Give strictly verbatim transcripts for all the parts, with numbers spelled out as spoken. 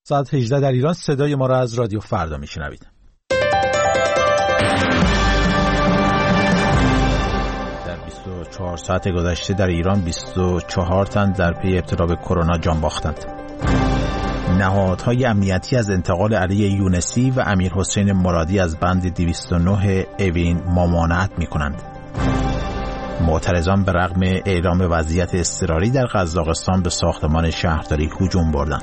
ساعت هجده در ایران. صدای ما را از رادیو فردا میشنوید. در بیست و چهار ساعت گذشته در ایران بیست و چهار تن در پی ابتلا به کرونا جان باختند. نهادهای امنیتی از انتقال علی یونسی و امیر حسین مرادی از بند دویست و نه اوین ممانعت می‌کنند. معترضان به رغم اعلام وضعیت اضطراری در قزاقستان به ساختمان شهرداری هجوم بردند.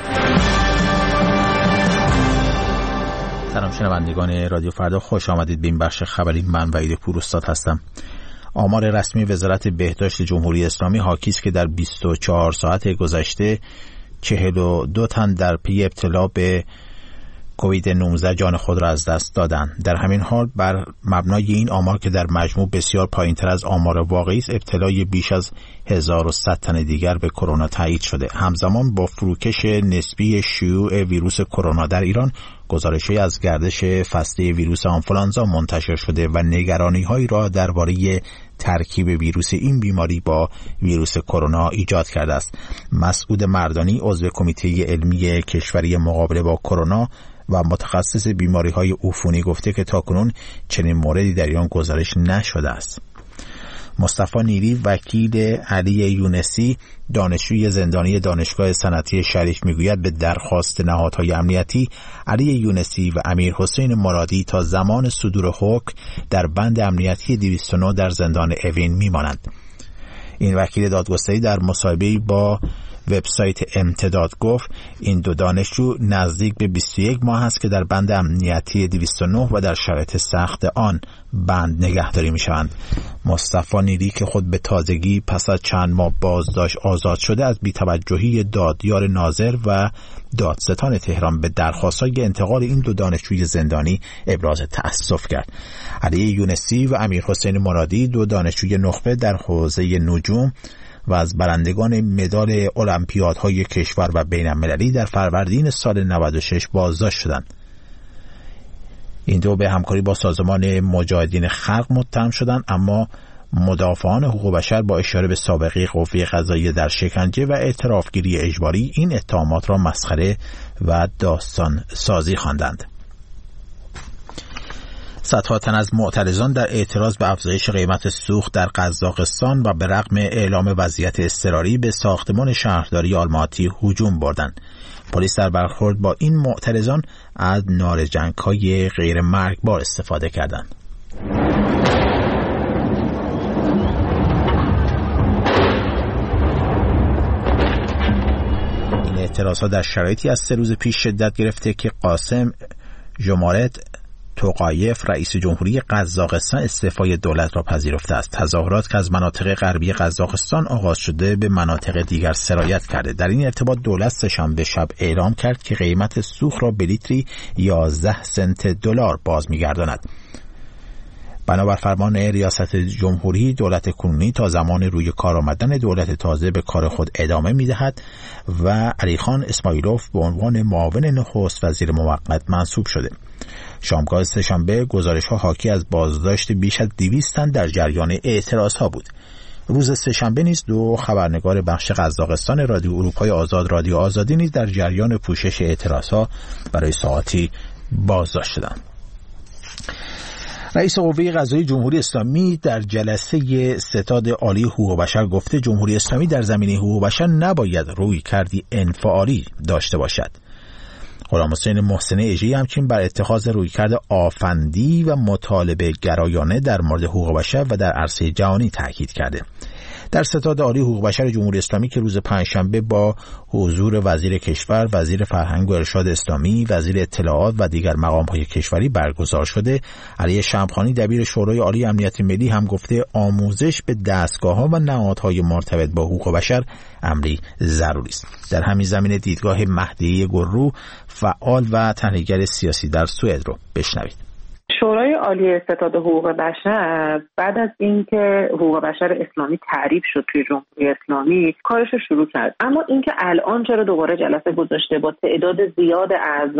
سلام شنوندگان رادیو فردا، خوش آمدید به این بخش خبری. من وحید پوراستاد هستم. آمار رسمی وزارت بهداشت جمهوری اسلامی حاکی است که در بیست و چهار ساعت گذشته چهل و دو تن در پی ابتلا به کووید نوزده جان خود را از دست دادند. در همین حال بر مبنای این آمار که در مجموع بسیار پایین‌تر از آمار واقعی است، ابتلای بیش از هزار و صد تن دیگر به کرونا تایید شده. همزمان با فروکش نسبی شیوع ویروس کرونا در ایران، گزارش‌هایی از گردش فصلی ویروس آنفولانزا منتشر شده و نگرانی‌هایی را درباره ترکیب ویروس این بیماری با ویروس کرونا ایجاد کرده است. مسعود مردانی، عضو کمیته علمی کشوری مقابله با کرونا و متخصص بیماری‌های عفونی، گفته که تاکنون چنین موردی در ایران گزارش نشده است. مصطفی نیری، وکیل علی یونسی، دانشجوی زندانی دانشگاه صنعتی شریف، میگوید به درخواست نهادهای امنیتی، علی یونسی و امیر حسین مرادی تا زمان صدور حکم در بند امنیتی دویست و نه در زندان اوین میمانند. این وکیل دادگستری در مصاحبه‌ای با وبسایت امتداد گفت این دو دانشجو نزدیک به بیست و یک ماه است که در بند امنیتی دویست و نه و در شرایط سخت آن بند نگهداری می شوند. مصطفی نیری که خود به تازگی پس از چند ماه بازداشت آزاد شده، از بی‌توجهی دادیار ناظر و دادستان تهران به درخواست‌های انتقال این دو دانشجوی زندانی ابراز تأسف کرد. علی یونسی و امیر حسین مرادی، دو دانشجوی نخبه در حوزه نجوم و از برندگان مدال المپیادهای کشور و بین‌المللی، در فروردین سال نود و شش بازداشت شدند. این دو به همکاری با سازمان مجاهدین خلق متهم شدند، اما مدافعان حقوق بشر با اشاره به سابقه قوه قضاییه در شکنجه و اعترافگیری اجباری این اتهامات را مسخره و داستان سازی خواندند. صدها تن از معترضان در اعتراض به افزایش قیمت سوخت در قزاقستان و به رغم اعلام وضعیت اضطراری به ساختمان شهرداری آلماتی هجوم بردند. پلیس در برخورد با این معترضان از نارنجک‌های غیر مرگبار استفاده کردند. این اعتراضها در شرایطی از سه روز پیش شدت گرفته که قاسم ژومارت توقایف، رئیس جمهوری قزاقستان، استعفای دولت را پذیرفته است. تظاهرات که از مناطق غربی قزاقستان آغاز شده به مناطق دیگر سرایت کرده. در این ارتباط دولت سه‌شنبه شب اعلام کرد که قیمت سوخت را به لیتری یازده سنت دلار باز می‌گرداند. بنابر فرمان ریاست جمهوری، دولت کنونی تا زمان روی کار آمدن دولت تازه به کار خود ادامه می‌دهد و علیخان اسماعیلوف به عنوان معاون نخست وزیر موقت منصوب شده. شامگاه سه‌شنبه گزارش‌ها حاکی از بازداشت بیش از دویست تن در جریان اعتراض‌ها بود. روز سه‌شنبه نیز دو خبرنگار بخش قزاقستان رادیو اروپای آزاد، رادیو آزادی، نیز در جریان پوشش اعتراض‌ها برای ساعاتی بازداشت شدند. رئیس قوه قضاییه جمهوری اسلامی در جلسه ستاد عالی حقوق بشر گفته جمهوری اسلامی در زمینه حقوق بشر نباید رویکردی انفعالی داشته باشد. غلام حسین محسن اژه‌ای همچنین بر اتخاذ رویکرد آفندی و مطالبه گرایانه در مورد حقوق بشر و در عرصه جهانی تاکید کرده. در ستاد عالی حقوق بشر جمهوری اسلامی که روز پنجشنبه با حضور وزیر کشور، وزیر فرهنگ و ارشاد اسلامی، وزیر اطلاعات و دیگر مقام‌های کشوری برگزار شده، علی شمخانی دبیر شورای عالی امنیت ملی هم گفته آموزش به دستگاه‌ها و نهادهای مرتبط با حقوق بشر امری ضروری است. در همین زمینه دیدگاه مهدی گرو، فعال و تحلیلگر سیاسی در سوئد رو بشنوید. شورای عالی ستاد حقوق بشر بعد از اینکه حقوق بشر اسلامی تعریف شد توی جمهوری اسلامی کارش رو شروع کرد، اما اینکه الان چرا دوباره جلسه گذاشته با تعداد زیاد اعضا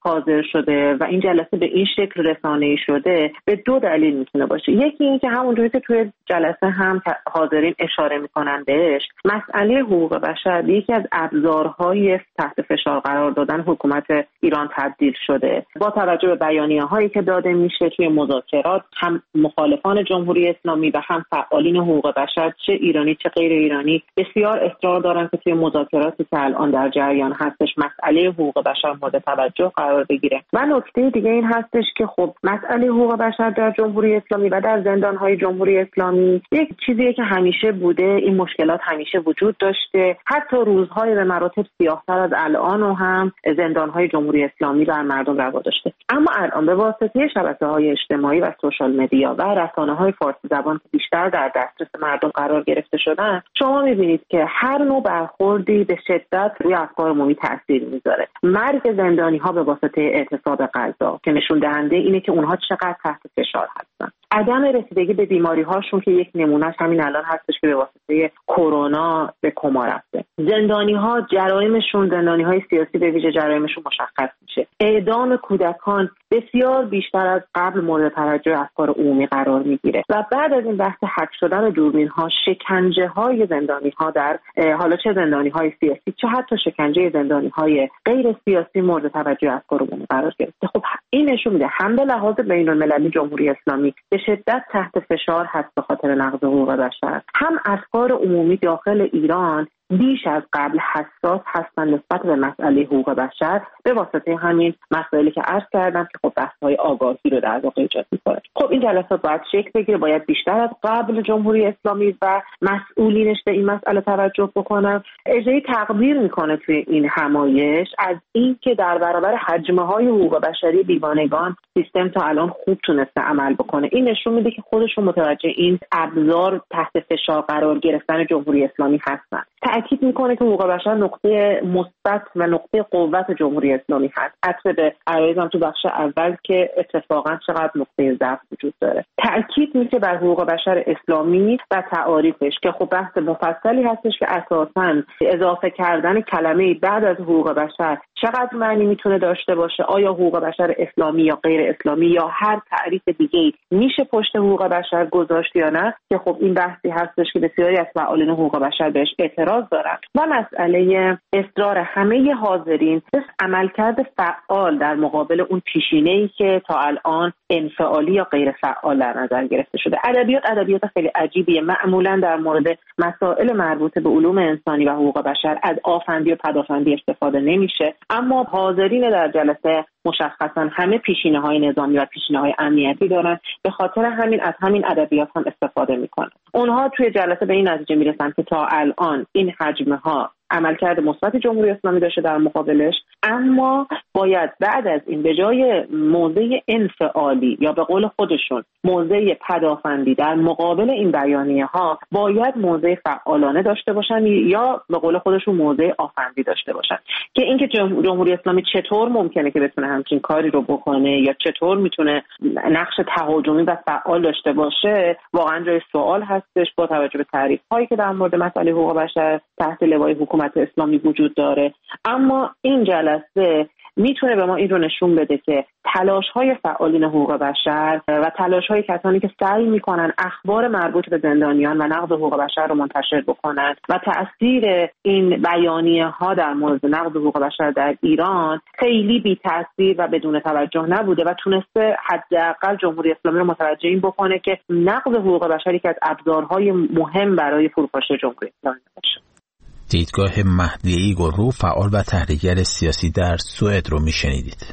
حاضر شده و این جلسه به این شکل رسانه‌ای شده به دو دلیل میتونه باشه. یکی این که همونجوری که توی جلسه هم حاضرین اشاره میکنن بهش، مسئله حقوق بشر یکی از ابزارهای تحت فشار قرار دادن حکومت ایران تبدیل شده. با توجه به بیانیه‌هایی که داده میشه توی مذاکرات، هم مخالفان جمهوری اسلامی و هم فعالین حقوق بشر، چه ایرانی چه غیر ایرانی، بسیار اصرار دارن که توی مذاکراتی که الان در جریان هستش مسئله حقوق بشر مورد توجه قرار بگیره. و نکته دیگه این هستش که خب مسئله حقوق بشر در جمهوری اسلامی و در زندان‌های جمهوری اسلامی یک چیزیه که همیشه بوده، این مشکلات همیشه وجود داشته، حتی روزهای به مراتب سیاه‌تر از الان و هم زندان‌های جمهوری اسلامی بر مردم روا داشته. اما الان به واسطه شبکه‌های اجتماعی و سوشال مدیا و رسانه‌های فارسی زبان که بیشتر در دسترس مردم قرار گرفته شدن، شما می‌بینید که هر نوع برخوردی به شدت روی افکار عمومی تاثیر می‌ذاره. مرگ زندانی‌ها به واسطه اعتصاب غذا که نشون دهنده اینه که اونها چقدر تحت فشار هستن. عدم رسیدگی به بیماری‌هاشون که یک نمونهش همین الان هستش که به واسطه کرونا به کما رفته. زندانی‌ها جرایمشون، زندانی‌های سیاسی به ویژه جرایمشون مشخص میشه. اعدام کودکان بسیار بیشتر از قبل مورد توجه افکار عمومی قرار میگیره و بعد از این بحث حک شدن دوربین‌ها، شکنجه‌های زندانی‌ها در حالا چه زندانی‌های سیاسی چه حتی شکنجه زندانی‌های غیر سیاسی مورد توجه افکار عمومی قرار گرفته. خب این نشون میده هم به لحاظ بین‌المللی جمهوری اسلامی به شدت تحت فشار هست به خاطر نقض حقوق بشر، هم افکار عمومی داخل ایران بیش از قبل حساس هستن نسبت به مسئله حقوق بشر به واسطه همین مسائلی که عرض کردم که خب بحث‌های آگاهی رو در واقع ایجاد می‌کنه. خب این جلسات باید شکل بگیره، باید بیشتر از قبل جمهوری اسلامی و مسئولینش به این مسئله توجه بکنن. اجرای تقدیر میکنه توی این همایش از این که در برابر حجم‌های حقوق بشری بیگانگان سیستم تا الان خوب تونسته عمل بکنه. این نشون میده که خودشون متوجه این ابزار تحت فشار قرار گرفتن جمهوری اسلامی هستن. تأکید میکنه که حقوق بشر نقطه مثبت و نقطه قوت جمهوری اسلامی هست. عطف به عرایزم تو بخش اول که اتفاقا چقدر نقطه ضعف وجود داره. تأکید میشه بر حقوق بشر اسلامی و تعاریفش که خب بحث مفصلی هستش که اساساً اضافه کردن کلمه بعد از حقوق بشر چقدر معنی میتونه داشته باشه. آیا حقوق بشر اسلامی یا غیر اسلامی یا هر تعریف دیگه‌ای میشه پشت حقوق بشر گذاشت یا نه، که خب این بحثی هستش که بسیاری از فعالین حقوق بشر بهش اعتراض دارن. و مسئله اصرار همه حاضرین به عملکرد فعال در مقابل اون پیشینه‌ای که تا الان انفعالی یا غیر فعال در نظر گرفته شده. ادبیات ادبیات خیلی عجیبیه. معمولا در مورد مسائل مربوط به علوم انسانی و حقوق بشر از آفندی و پدافندی استفاده نمیشه، اما حاضرین در جلسه مشخصا همه پیشینه‌های نظامی و پیشینه‌های امنیتی دارن، به خاطر همین از همین ادبیات هم استفاده میکنن. اونها توی جلسه به این نتیجه میرسن که تا الان این حجم‌ها عملکرد مثبت جمهوری اسلامی داشته در مقابلش، اما باید بعد از این به جای موضع انفعالی یا به قول خودشون موضع پدافندی در مقابل این بیانیه ها باید موضع فعالانه داشته باشن یا به قول خودشون موضع آفندی داشته باشن. که اینکه جمهوری اسلامی چطور ممکنه که بتونه همچین کاری رو بکنه یا چطور میتونه نقش تهاجمی و فعال داشته باشه واقعا جای سوال هستش با توجه به تعریف هایی که در مورد مسائل حقوق بشر تحت لوای حکومت اسلامی وجود داره. اما این جلسه میتونه به ما این رو نشون بده که تلاش‌های فعالین حقوق بشر و تلاش‌های کسانی که سعی میکنن اخبار مربوط به زندانیان و نقض حقوق بشر رو منتشر بکنن و تأثیر این بیانیه‌ها در مورد نقض حقوق بشر در ایران خیلی بی تأثیر و بدون توجه نبوده و تونسته حداقل جمهوری اسلامی رو متوجه این بکنه که نقض حقوق بشری که از ابزارهای مهم برای فروپاشی جمهوری اسلامی باشه. دیدگاه مهدیه گروه فعال و تحلیلگر سیاسی در سوئد رو میشنیدید.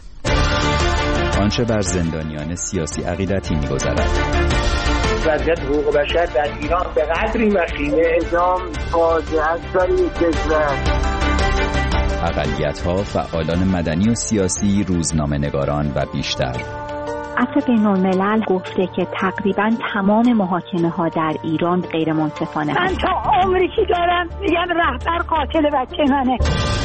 آنچه بر زندانیان سیاسی عقیدتی می‌گذرد. وضعیت حقوق بشر در ایران به قدری وخیمه اعدام فاجعه است برای کشور. اقلیت‌ها، فعالان مدنی و سیاسی، روزنامه‌نگاران و بیشتر. عفو بین‌الملل گفته که تقریباً تمام محاکمه ها در ایران غیر منصفانه من تا عمری که دارم میگم رهبر قاتل بچه منه.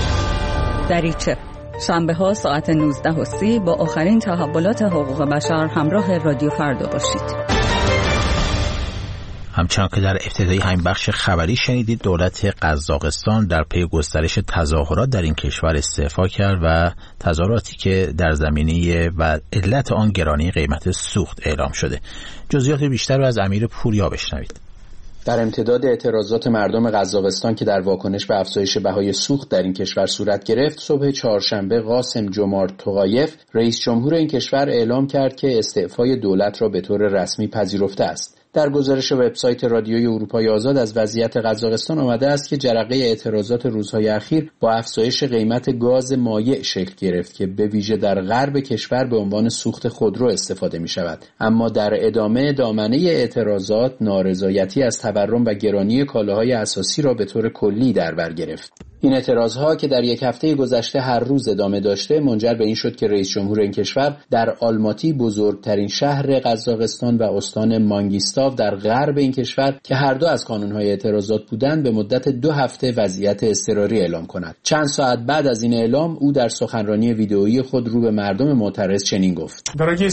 دریچه شنبه ها ساعت نوزده و سی با آخرین تحولات حقوق بشر همراه رادیو فردا باشید. همچنان که در ابتدای همین بخش خبری شنیدید، دولت قزاقستان در پی گسترش تظاهرات در این کشور استعفا کرد و تظاهراتی که در زمینه و علت آن گرانی قیمت سوخت اعلام شده. جزئیات بیشتر رو از امیر پوریا بشنوید. در امتداد اعتراضات مردم قزاقستان که در واکنش به افزایش بهای سوخت در این کشور صورت گرفت، صبح چهارشنبه قاسم جومارت توقایف رئیس جمهور این کشور اعلام کرد که استعفای دولت را به طور رسمی پذیرفته است. در گزارش وبسایت رادیوی اروپای آزاد از وضعیت قزاقستان آمده است که جرقه اعتراضات روزهای اخیر با افزایش قیمت گاز مایع شکل گرفت که به ویژه در غرب کشور به عنوان سوخت خودرو استفاده می شود. اما در ادامه دامنه اعتراضات، نارضایتی از تورم و گرانی کالاهای اساسی را به طور کلی در بر گرفت. این اعتراضها که در یک هفته گذشته هر روز ادامه داشته، منجر به این شد که رئیس جمهور این کشور در آلماتی، بزرگترین شهر قزاقستان و استان مانگیستاو در غرب این کشور که هر دو از کانونهای اعتراضات بودند، به مدت دو هفته وضعیت اضطراری اعلام کند. چند ساعت بعد از این اعلام، او در سخنرانی ویدئویی خود رو به مردم معترض چنین گفت: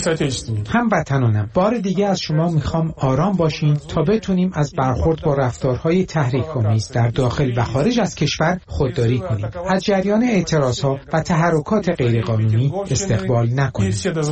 هموطنانم، بار دیگه از شما میخوام آرام باشین تا بتونیم از برخورد با رفتارهای تحریک‌آمیز در داخل و خارج از کشور خودداری کنیم. از جریان اعتراضها و تحرکات غیرقانونی استقبال نکنیم.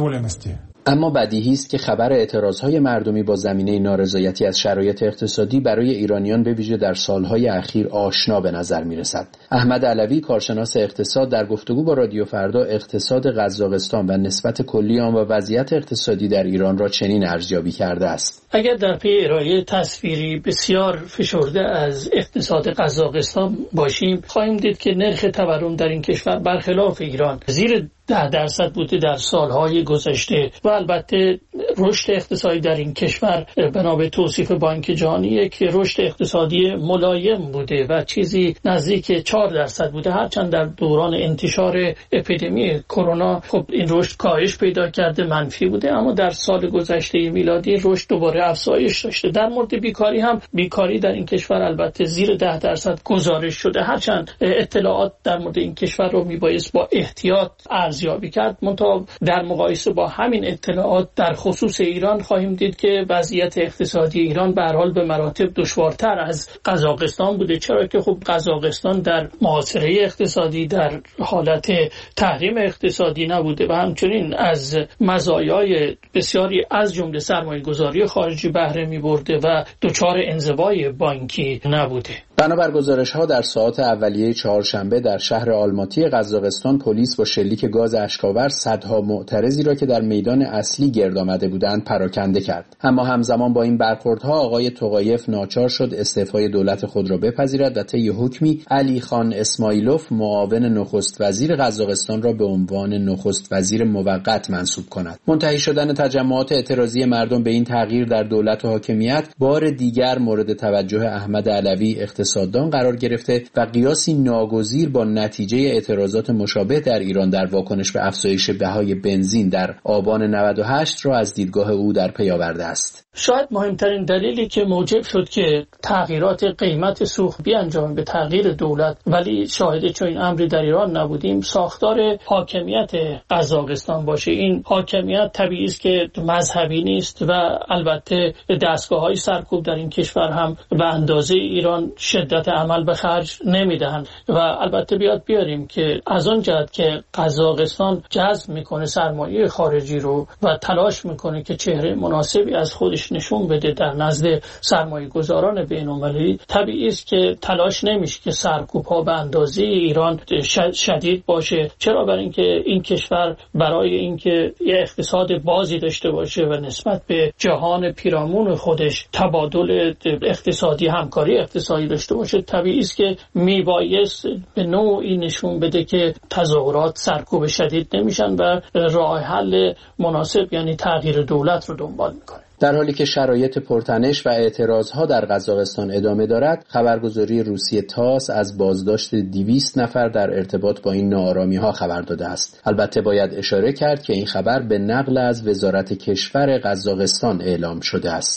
اما بدیهی است که خبر اعتراضهای مردمی با زمینه نارضایتی از شرایط اقتصادی برای ایرانیان به ویژه در سالهای اخیر آشنا به نظر می‌رسد. احمد علوی، کارشناس اقتصاد، در گفتگو با رادیو فردا اقتصاد قزاقستان و نسبت کلی آن و وضعیت اقتصادی در ایران را چنین ارزیابی کرده است: اگر در پی ارائه تصویری بسیار فشرده از اقتصاد قزاقستان باشیم، خواهیم دید که نرخ تورم در این کشور برخلاف ایران زیر ده درصد بوده در سالهای گذشته و البته رشد اقتصادی در این کشور بنا به توصیف بانک جهانی که رشد اقتصادی ملایم بوده و چیزی نزدیک چهار درصد بوده، هرچند در دوران انتشار اپیدمی کرونا خب این رشد کاهش پیدا کرده، منفی بوده، اما در سال گذشته میلادی رشد دوباره افزایش داشته. در مورد بیکاری هم بیکاری در این کشور البته زیر ده درصد گزارش شده، هرچند اطلاعات در مورد این کشور رو میبایست با احتیاط ارزیابی کرد. منتها در مقایسه با همین اطلاعات در خصوص ایران خواهیم دید که وضعیت اقتصادی ایران به هر حال به مراتب دشوارتر از قزاقستان بوده، چرا که خب قزاقستان در محاصره اقتصادی، در حالت تحریم اقتصادی نبوده و همچنین از مزایای بسیاری از جمله سرمایه‌گذاری خارجی بهره می‌برده و دچار انزوای بانکی نبوده. بنابر گزارش‌ها در ساعات اولیه چهارشنبه در شهر آلماتی قزاقستان، پلیس با شلیک گاز اشک‌آور صدها معترضی را که در میدان اصلی گرد آمده بودند پراکنده کرد. اما همزمان با این برخوردها آقای توقایف ناچار شد استعفای دولت خود را بپذیرد و طی حکمی علی خان اسماعیلوف، معاون نخست وزیر قزاقستان، را به عنوان نخست وزیر موقت منصوب کند. منتهی شدن تجمعات اعتراضی مردم به این تغییر در دولت و حاکمیت بار دیگر مورد توجه احمد علوی اقتصاددان قرار گرفته و قیاسی ناگزیر با نتیجه اعتراضات مشابه در ایران در واکنش به افزایش بهای بنزین در آبان نود و هشت را از دیدگاه او در پی آورده است. شاید مهمترین دلیلی که موجب شد که تغییرات قیمت سوخت بیانجامه به تغییر دولت، ولی شاهد چنین امری در ایران نبودیم، ساختار حاکمیت قزاقستان باشه. این حاکمیت طبیعی است که مذهبی نیست و البته دستگاه‌های سرکوب در این کشور هم به اندازه ایران شدت عمل به خرج نمیدهند و البته بیاد بیاریم که از آن جهت که قزاقستان جذب میکنه سرمایه خارجی رو و تلاش میکنه که چهره مناسبی از خودش نشون بده در نزد سرمایه گذاران بین‌المللی، طبیعی است که تلاش نمیشه که سرکوب ها به اندازه ایران شدید باشه. چرا؟ برای اینکه این کشور برای اینکه یه اقتصاد بازی داشته باشه و نسبت به جهان پیرامون خودش تبادل اقتصادی، همکاری اقتصادی داشته باشه، طبیعی است که میبایست به نوعی نشون بده که تظاهرات سرکوب شدید نمیشن و راه حل مناسب یعنی تغییر دولت رو دنبال میکنه. در حالی که شرایط پرتنش و اعتراضها در قزاقستان ادامه دارد، خبرگزاری روسیه تاس از بازداشت دویست نفر در ارتباط با این ناآرامی‌ها خبر داده است. البته باید اشاره کرد که این خبر به نقل از وزارت کشور قزاقستان اعلام شده است.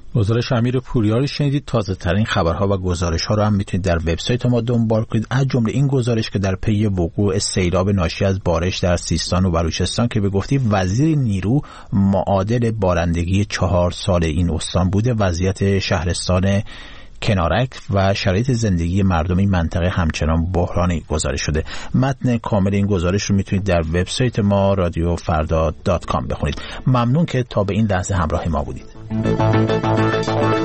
گزارش امیر پوریاری شنیدید. تازه ترین خبرها و گزارش ها رو هم میتونید در وبسایت ما دنبال کنید، از جمله این گزارش که در پی وقوع سیلاب ناشی از بارش در سیستان و بلوچستان که به گفتی وزیر نیرو معادل بارندگی چهار سال این استان بوده، وضعیت شهرستان کنارک و شرایط زندگی مردم این منطقه همچنان بحرانی گزارش شده. متن کامل این گزارش رو میتونید در وبسایت ما رادیو فردا دات کام بخونید. ممنون که تا به این لحظه همراه ما بودید.